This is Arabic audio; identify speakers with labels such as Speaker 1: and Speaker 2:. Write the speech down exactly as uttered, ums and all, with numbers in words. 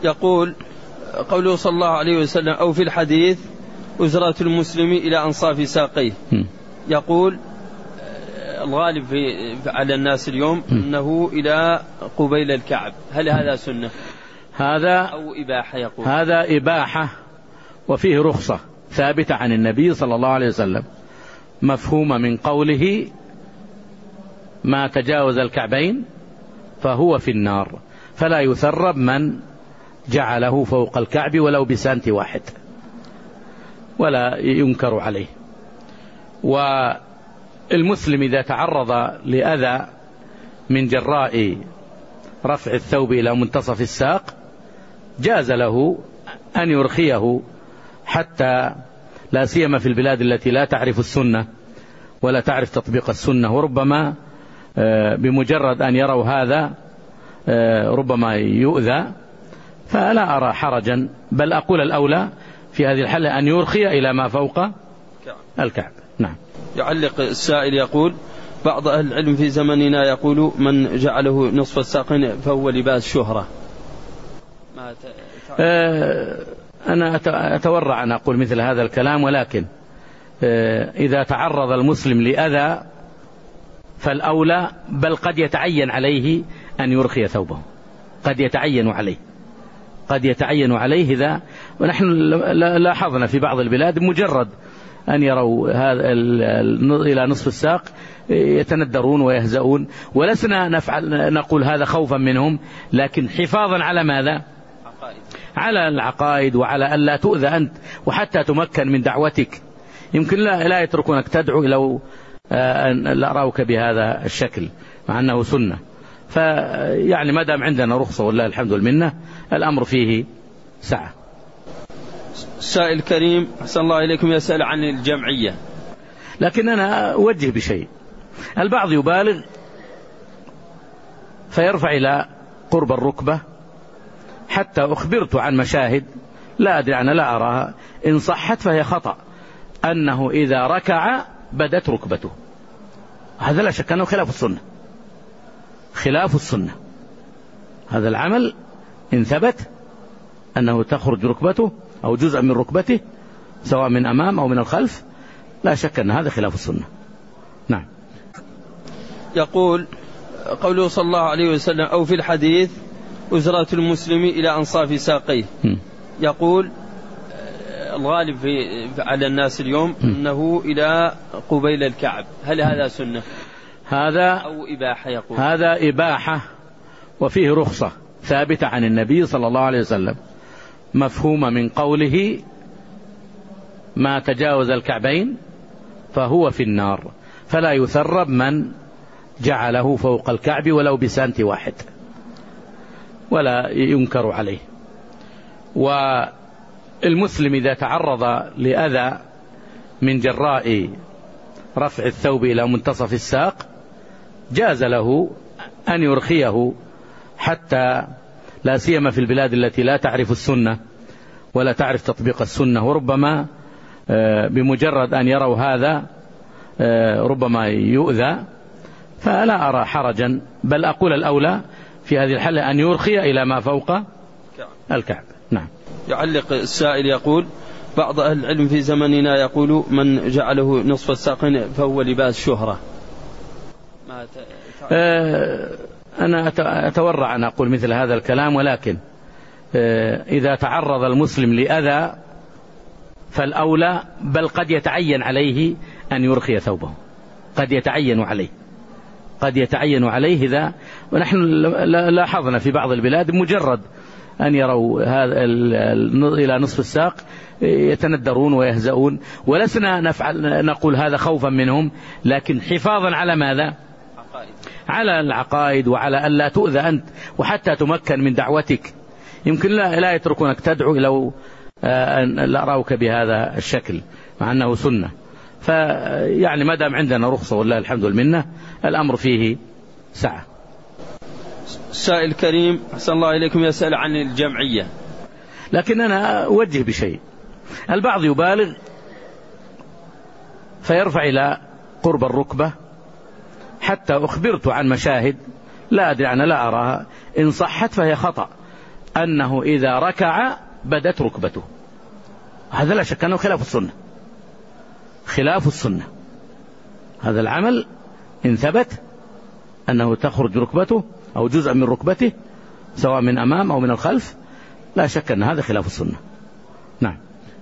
Speaker 1: يقول قوله صلى الله عليه وسلم أو في الحديث أزرة المسلم إلى أنصاف ساقيه، يقول الغالب في على الناس اليوم أنه إلى قبيل الكعب، هل هذا سنة
Speaker 2: هذا
Speaker 1: أو إباحة؟ يقول
Speaker 2: هذا إباحة وفيه رخصة ثابتة عن النبي صلى الله عليه وسلم، مفهومة من قوله ما تجاوز الكعبين فهو في النار، فلا يثرب من جعله فوق الكعب ولو بسنت واحد ولا ينكر عليه. والمسلم إذا تعرض لأذى من جراء رفع الثوب إلى منتصف الساق جاز له أن يرخيه، حتى لا سيما في البلاد التي لا تعرف السنة ولا تعرف تطبيق السنة، وربما بمجرد أن يروا هذا ربما يؤذى، فلا أرى حرجا، بل أقول الأولى في هذه الحالة أن يرخي إلى ما فوق الكعب. نعم.
Speaker 1: يعلق السائل يقول بعض أهل العلم في زمننا يقول من جعله نصف الساقين فهو لباس شهرة. ما
Speaker 2: أه أنا أتورع أن أقول مثل هذا الكلام، ولكن أه إذا تعرض المسلم لأذى فالأولى، بل قد يتعين عليه أن يرخي ثوبه، قد يتعين عليه قد يتعين عليه ذا. ونحن لاحظنا في بعض البلاد مجرد أن يروا هذا إلى نصف الساق يتندرون ويهزؤون، ولسنا نفعل نقول هذا خوفا منهم، لكن حفاظا على ماذا؟ على العقائد، وعلى أن لا تؤذى أنت، وحتى تمكن من دعوتك. يمكن لا, لا يتركونك تدعو لو لا رأوك بهذا الشكل، مع أنه سنة. فيعني ما دام عندنا رخصة والله الحمد لله الأمر فيه سعة.
Speaker 1: سائل كريم أحسن الله إليكم يسأل عن الجمعية،
Speaker 2: لكن أنا أوجه بشيء. البعض يبالغ فيرفع إلى قرب الركبة، حتى أخبرت عن مشاهد لا أدري أنا لا أراها، إن صحت فهي خطأ، أنه إذا ركع بدت ركبته. هذا لا شك أنه خلاف السنة، خلاف السنة. هذا العمل إن ثبت أنه تخرج ركبته أو جزء من ركبته سواء من أمام أو من الخلف، لا شك أن هذا خلاف السنة. نعم.
Speaker 1: يقول قوله صلى الله عليه وسلم أو في الحديث أزرة المسلم إلى أنصاف ساقيه، يقول الغالب في على الناس اليوم أنه إلى قبيل الكعب، هل هذا سنة
Speaker 2: هذا
Speaker 1: أو إباحة؟ يقول
Speaker 2: هذا إباحة وفيه رخصة ثابتة عن النبي صلى الله عليه وسلم، مفهومة من قوله ما تجاوز الكعبين فهو في النار، فلا يثرب من جعله فوق الكعب ولو بسنت واحد ولا ينكر عليه. والمسلم إذا تعرض لأذى من جراء رفع الثوب إلى منتصف الساق جاز له أن يرخيه، حتى لا سيما في البلاد التي لا تعرف السنة ولا تعرف تطبيق السنة، وربما بمجرد أن يروا هذا ربما يؤذى، فلا أرى حرجا، بل أقول الأولى في هذه الحالة أن يرخي إلى ما فوق الكعب. نعم. يعلق
Speaker 1: السائل يقول بعض أهل العلم في زمننا يقول من جعله نصف الساقين فهو لباس شهرة. ما
Speaker 2: أه أنا أتورع أن أقول مثل هذا الكلام، ولكن أه إذا تعرض المسلم لأذى فالأولى، بل قد يتعين عليه أن يرخي ثوبه، قد يتعين عليه قد يتعين عليه ذا. ونحن لاحظنا في بعض البلاد مجرد أن يروا هذا إلى نصف الساق يتندرون ويهزؤون، ولسنا نفعل نقول هذا خوفا منهم، لكن حفاظا على ماذا؟ على العقائد، وعلى أن لا تؤذى أنت، وحتى تمكن من دعوتك. يمكن لا, لا يتركونك تدعو لو لا رأوك بهذا الشكل، مع أنه سنة. فيعني ما دام عندنا رخصة والله الحمد لله الأمر فيه سعة.
Speaker 1: سائل كريم أحسن الله إليكم يسأل عن الجمعية،
Speaker 2: لكن أنا أوجه بشيء. البعض يبالغ فيرفع إلى قرب الركبة، حتى أخبرت عن مشاهد لا أدري أنا لا أراها، إن صحت فهي خطأ، أنه إذا ركع بدت ركبته، هذا لا شك أنه خلاف السنة، خلاف السنة. هذا العمل إن ثبت أنه تخرج ركبته أو جزء من ركبته سواء من أمام أو من الخلف، لا شك أن هذا خلاف السنة. نعم.